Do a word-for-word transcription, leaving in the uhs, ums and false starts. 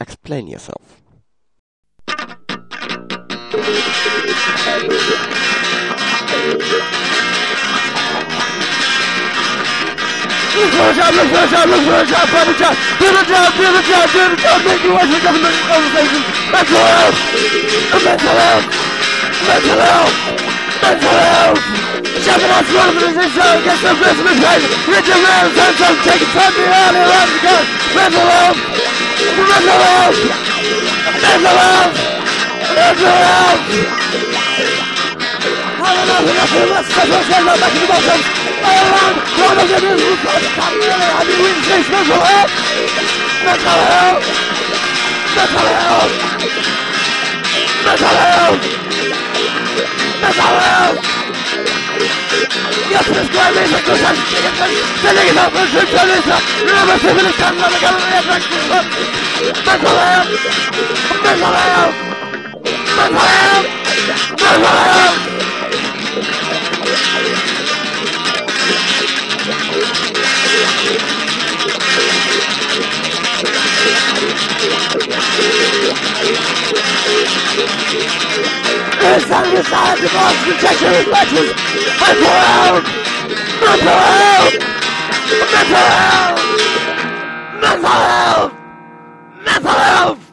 Explain yourself. Look for a job, look for a job, look for a job, find a job, do the job, do the job, do the job, make you watch the government conversations, mental health, mental health, mental health, mental health. Jumping off one of the decisions, get some Christmas pain, reach your rounds, and some take time to out and around the gun, mental health, mental health, mental health, mental health. I don't know, enough of us, let's go back to the bottom. Around, one of them is come really, I mean, we say mental health, mental health, mental health, mental health, mental health. Yes, prescribe me for good health, sending it up, and sending it up, remember to finish time, let me go to the effect, mental health, mental health, mental health, mental health. It's time to decide the most protection reflections. Mental health! Mental health! Mental health! Mental health! Mental health!